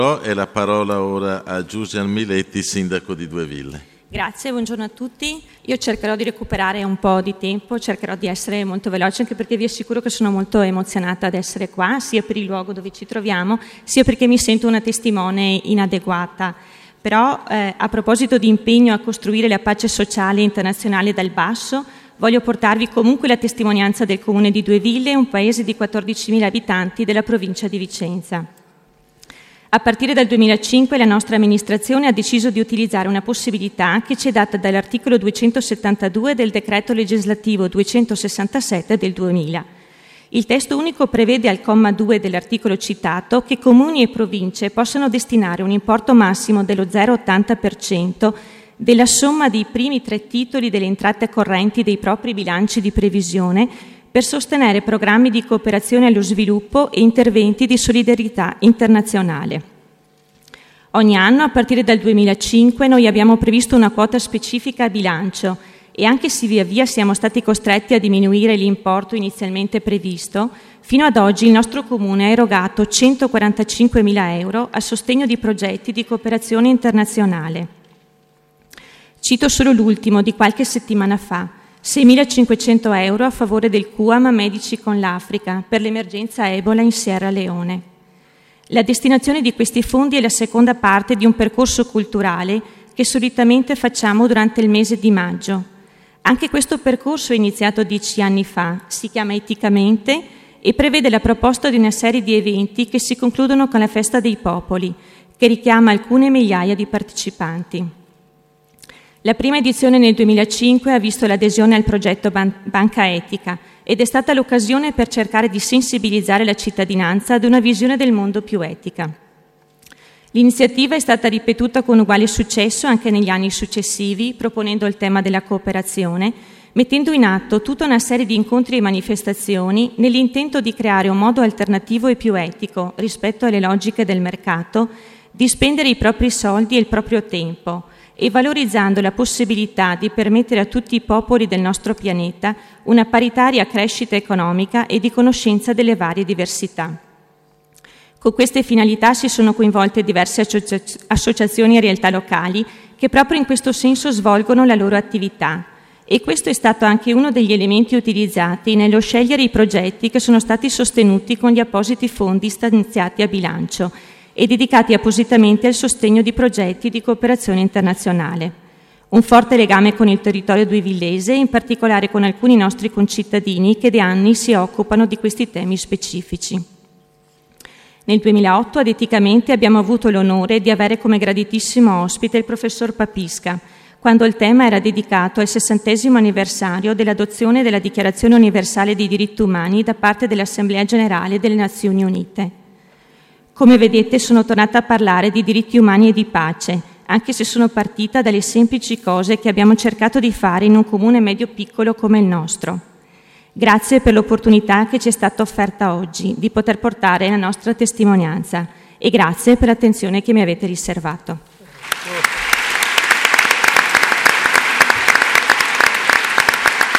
E la parola ora a Giuseppe Miletti, sindaco di Due Ville. Grazie, buongiorno a tutti. Io cercherò di recuperare un po' di tempo, cercherò di essere molto veloce, anche perché vi assicuro che sono molto emozionata ad essere qua, sia per il luogo dove ci troviamo, sia perché mi sento una testimone inadeguata. Però a proposito di impegno a costruire la pace sociale internazionale dal basso, voglio portarvi comunque la testimonianza del Comune di Due Ville, un paese di 14.000 abitanti della provincia di Vicenza. A partire dal 2005 la nostra amministrazione ha deciso di utilizzare una possibilità che ci è data dall'articolo 272 del decreto legislativo 267 del 2000. Il testo unico prevede al comma 2 dell'articolo citato che comuni e province possano destinare un importo massimo dello 0,80% della somma dei primi 3 titoli delle entrate correnti dei propri bilanci di previsione per sostenere programmi di cooperazione allo sviluppo e interventi di solidarietà internazionale. Ogni anno, a partire dal 2005, noi abbiamo previsto una quota specifica a bilancio e anche se via via siamo stati costretti a diminuire l'importo inizialmente previsto, fino ad oggi il nostro Comune ha erogato 145.000 euro a sostegno di progetti di cooperazione internazionale. Cito solo l'ultimo di qualche settimana fa, 6.500 euro a favore del QAM Medici con l'Africa per l'emergenza Ebola in Sierra Leone. La destinazione di questi fondi è la seconda parte di un percorso culturale che solitamente facciamo durante il mese di maggio. Anche questo percorso è iniziato 10 anni fa, si chiama Eticamente e prevede la proposta di una serie di eventi che si concludono con la Festa dei Popoli, che richiama alcune migliaia di partecipanti. La prima edizione nel 2005 ha visto l'adesione al progetto Banca Etica ed è stata l'occasione per cercare di sensibilizzare la cittadinanza ad una visione del mondo più etica. L'iniziativa è stata ripetuta con uguale successo anche negli anni successivi, proponendo il tema della cooperazione, mettendo in atto tutta una serie di incontri e manifestazioni nell'intento di creare un modo alternativo e più etico rispetto alle logiche del mercato, di spendere i propri soldi e il proprio tempo, e valorizzando la possibilità di permettere a tutti i popoli del nostro pianeta una paritaria crescita economica e di conoscenza delle varie diversità. Con queste finalità si sono coinvolte diverse associazioni e realtà locali che proprio in questo senso svolgono la loro attività e questo è stato anche uno degli elementi utilizzati nello scegliere i progetti che sono stati sostenuti con gli appositi fondi stanziati a bilancio e dedicati appositamente al sostegno di progetti di cooperazione internazionale. Un forte legame con il territorio duevillese, in particolare con alcuni nostri concittadini che da anni si occupano di questi temi specifici. Nel 2008 ad Eticamente abbiamo avuto l'onore di avere come graditissimo ospite il professor Papisca, quando il tema era dedicato al 60° anniversario dell'adozione della Dichiarazione Universale dei Diritti Umani da parte dell'Assemblea Generale delle Nazioni Unite. Come vedete sono tornata a parlare di diritti umani e di pace, anche se sono partita dalle semplici cose che abbiamo cercato di fare in un comune medio-piccolo come il nostro. Grazie per l'opportunità che ci è stata offerta oggi di poter portare la nostra testimonianza e grazie per l'attenzione che mi avete riservato.